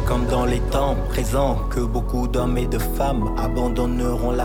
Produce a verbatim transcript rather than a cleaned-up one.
comme dans les temps présents, que beaucoup d'hommes et de femmes abandonneront la